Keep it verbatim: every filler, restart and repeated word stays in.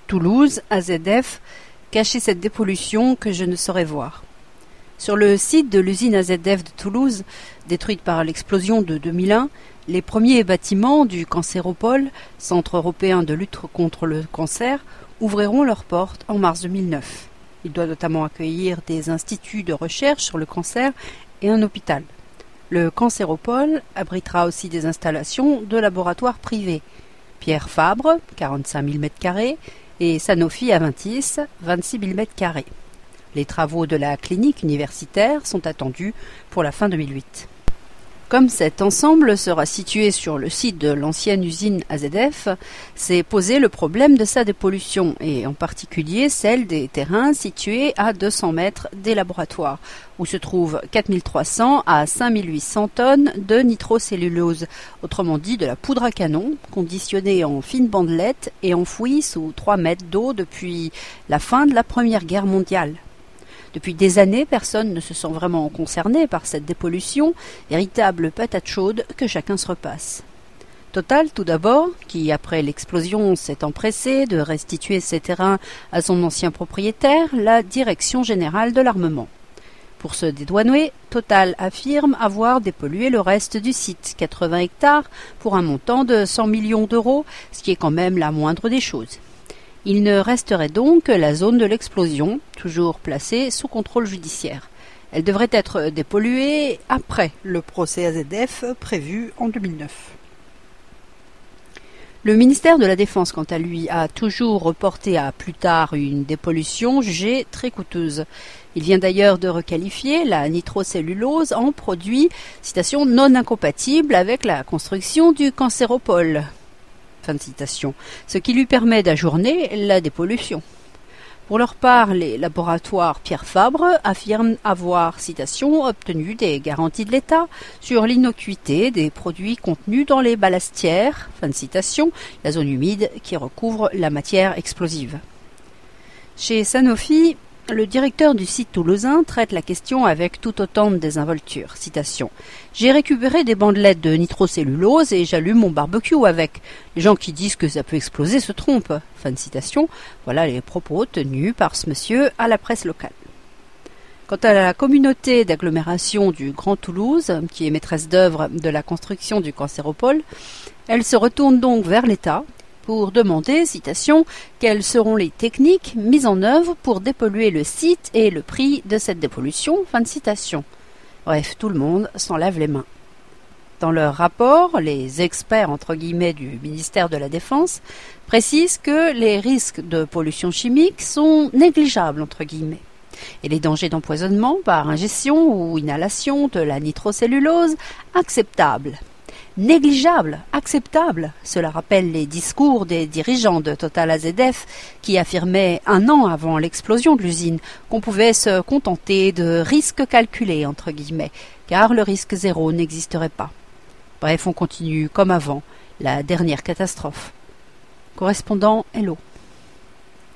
Toulouse, A Z F, cachait cette dépollution que je ne saurais voir. Sur le site de l'usine A Z F de Toulouse, détruite par l'explosion de deux mille un, les premiers bâtiments du Cancéropole, Centre européen de lutte contre le cancer, ouvriront leurs portes en mars deux mille neuf. Il doit notamment accueillir des instituts de recherche sur le cancer et un hôpital. Le Cancéropole abritera aussi des installations de laboratoires privés. Pierre Fabre, quarante-cinq mille mètres carrés, et Sanofi Aventis, vingt-six mille mètres carrés. Les travaux de la clinique universitaire sont attendus pour la fin deux mille huit. Comme cet ensemble sera situé sur le site de l'ancienne usine A Z F, s'est posé le problème de sa dépollution, et en particulier celle des terrains situés à deux cents mètres des laboratoires, où se trouvent quatre mille trois cents à cinq mille huit cents tonnes de nitrocellulose, autrement dit de la poudre à canon, conditionnée en fines bandelettes et enfouie sous trois mètres d'eau depuis la fin de la Première Guerre mondiale. Depuis des années, personne ne se sent vraiment concerné par cette dépollution, véritable patate chaude que chacun se repasse. Total, tout d'abord, qui après l'explosion s'est empressé de restituer ses terrains à son ancien propriétaire, la Direction Générale de l'Armement. Pour se dédouaner, Total affirme avoir dépollué le reste du site, quatre-vingts hectares, pour un montant de cent millions d'euros, ce qui est quand même la moindre des choses. Il ne resterait donc que la zone de l'explosion, toujours placée sous contrôle judiciaire. Elle devrait être dépolluée après le procès A Z F prévu en deux mille neuf. Le ministère de la Défense, quant à lui, a toujours reporté à plus tard une dépollution jugée très coûteuse. Il vient d'ailleurs de requalifier la nitrocellulose en produit, citation, non incompatible avec la construction du Cancéropole. Fin de citation, ce qui lui permet d'ajourner la dépollution. Pour leur part, les laboratoires Pierre Fabre affirment avoir, citation, obtenu des garanties de l'État sur l'innocuité des produits contenus dans les ballastières, fin de citation, la zone humide qui recouvre la matière explosive. Chez Sanofi, le directeur du site toulousain traite la question avec tout autant de désinvolture. Citation. « J'ai récupéré des bandelettes de nitrocellulose et j'allume mon barbecue avec. Les gens qui disent que ça peut exploser se trompent. » Fin de citation. Voilà les propos tenus par ce monsieur à la presse locale. Quant à la communauté d'agglomération du Grand Toulouse, qui est maîtresse d'œuvre de la construction du Cancéropole, elle se retourne donc vers l'État pour demander, citation, « quelles seront les techniques mises en œuvre pour dépolluer le site et le prix de cette dépollution ?» Fin de citation. Bref, tout le monde s'en lave les mains. Dans leur rapport, les experts entre guillemets du ministère de la Défense précisent que les risques de pollution chimique sont négligeables entre guillemets et les dangers d'empoisonnement par ingestion ou inhalation de la nitrocellulose acceptables. Négligeable, acceptable, cela rappelle les discours des dirigeants de Total A Z F qui affirmaient un an avant l'explosion de l'usine qu'on pouvait se contenter de risques calculés entre guillemets, car le risque zéro n'existerait pas. Bref, on continue comme avant, la dernière catastrophe. Correspondant Hello.